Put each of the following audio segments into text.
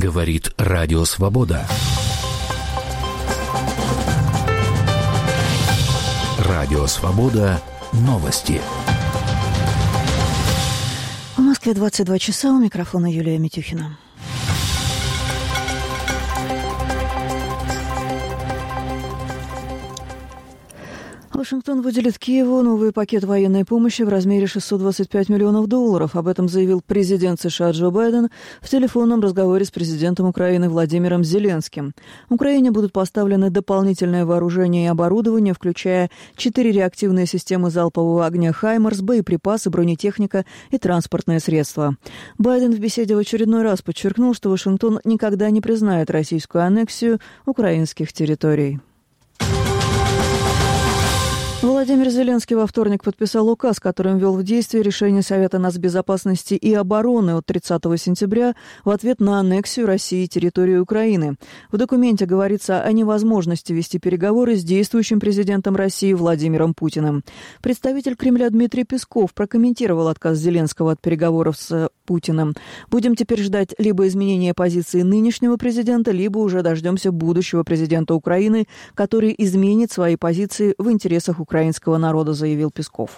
Говорит Радио Свобода. Радио Свобода. Новости. В Москве 22 часа. У микрофона Юлия Митюхина. Вашингтон выделит Киеву новый пакет военной помощи в размере $625 миллионов. Об этом заявил президент США Джо Байден в телефонном разговоре с президентом Украины Владимиром Зеленским. Украине будут поставлены дополнительное вооружение и оборудование, включая 4 реактивные системы залпового огня «Хаймарс», боеприпасы, бронетехника и транспортные средства. Байден в беседе в очередной раз подчеркнул, что Вашингтон никогда не признает российскую аннексию украинских территорий. Владимир Зеленский во вторник подписал указ, которым ввел в действие решение Совета нацбезопасности и обороны от 30 сентября в ответ на аннексию России территории Украины. В документе говорится о невозможности вести переговоры с действующим президентом России Владимиром Путиным. Представитель Кремля Дмитрий Песков прокомментировал отказ Зеленского от переговоров с Путиным. «Будем теперь ждать либо изменения позиции нынешнего президента, либо уже дождемся будущего президента Украины, который изменит свои позиции в интересах украинского народа», заявил Песков.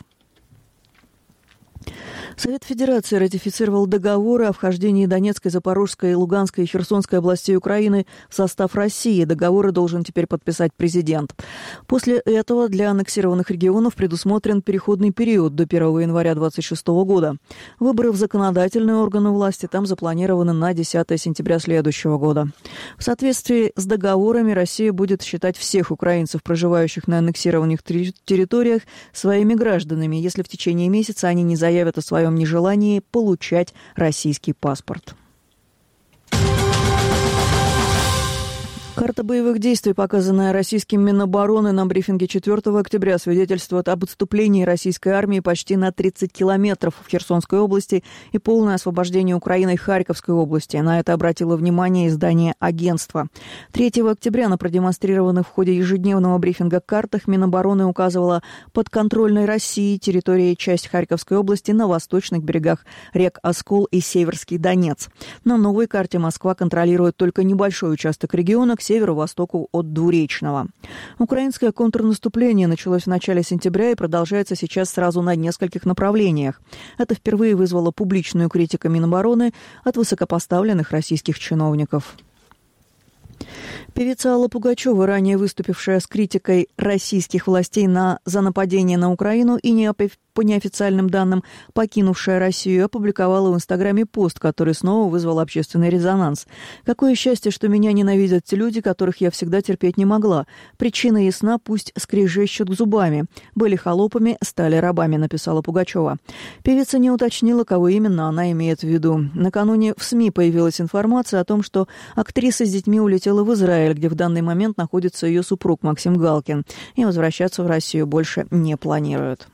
Совет Федерации ратифицировал договоры о вхождении Донецкой, Запорожской, Луганской и Херсонской областей Украины в состав России. Договоры должен теперь подписать президент. После этого для аннексированных регионов предусмотрен переходный период до 1 января 2026 года. Выборы в законодательные органы власти там запланированы на 10 сентября следующего года. В соответствии с договорами Россия будет считать всех украинцев, проживающих на аннексированных территориях, своими гражданами, если в течение месяца они не заявят о своем нежелании получать российский паспорт. Карта боевых действий, показанная российским Минобороны на брифинге 4 октября, свидетельствует об отступлении российской армии почти на 30 километров в Херсонской области и полное освобождение Украиной Харьковской области. На это обратило внимание издание «Агентство». 3 октября на продемонстрированных в ходе ежедневного брифинга картах Минобороны указывала подконтрольной России территории часть Харьковской области на восточных берегах рек Оскол и Северский Донец. На новой карте Москва контролирует только небольшой участок региона к северо-востоку от Двуречного. Украинское контрнаступление началось в начале сентября и продолжается сейчас сразу на нескольких направлениях. Это впервые вызвало публичную критику Минобороны от высокопоставленных российских чиновников. Певица Алла Пугачева, ранее выступившая с критикой российских властей за нападение на Украину и по неофициальным данным покинувшая Россию, опубликовала в Инстаграме пост, который снова вызвал общественный резонанс. «Какое счастье, что меня ненавидят те люди, которых я всегда терпеть не могла. Причина ясна, пусть скрежещут зубами. Были холопами, стали рабами», написала Пугачева. Певица не уточнила, кого именно она имеет в виду. Накануне в СМИ появилась информация о том, что актриса с детьми улетела в Израиль, где в данный момент находится ее супруг Максим Галкин, и возвращаться в Россию больше не планирует.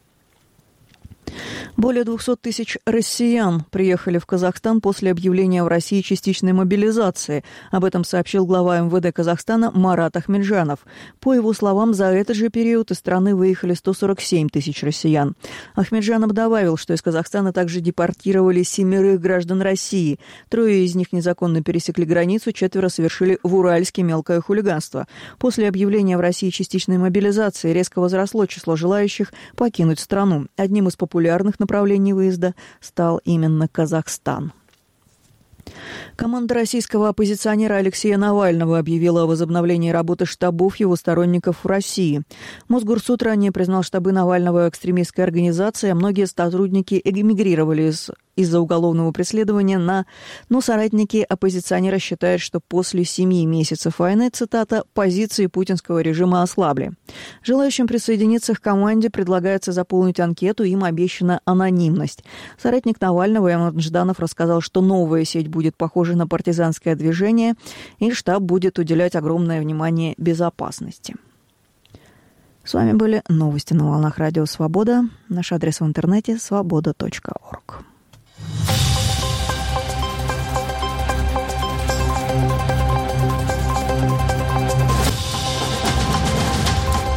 Более 200 тысяч россиян приехали в Казахстан после объявления в России частичной мобилизации. Об этом сообщил глава МВД Казахстана Марат Ахмеджанов. По его словам, за этот же период из страны выехали 147 тысяч россиян. Ахмеджанов добавил, что из Казахстана также депортировали 7 граждан России. 3 из них незаконно пересекли границу, 4 совершили в Уральске мелкое хулиганство. После объявления в России частичной мобилизации резко возросло число желающих покинуть страну. Одним из популярных направлений выезда стал именно Казахстан. Команда российского оппозиционера Алексея Навального объявила о возобновлении работы штабов его сторонников в России. Мосгорсуд ранее признал штабы Навального экстремистской организацией, а многие сотрудники эмигрировали из-за уголовного преследования, но соратники оппозиционера считают, что после 7 месяцев войны, цитата, позиции путинского режима ослабли. Желающим присоединиться к команде предлагается заполнить анкету, им обещана анонимность. Соратник Навального Иман Жданов рассказал, что новая сеть будет похожа на партизанское движение, и штаб будет уделять огромное внимание безопасности. С вами были новости на волнах Радио Свобода. Наш адрес в интернете – свобода.орг.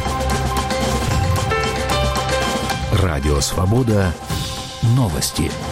Радио Свобода. Новости.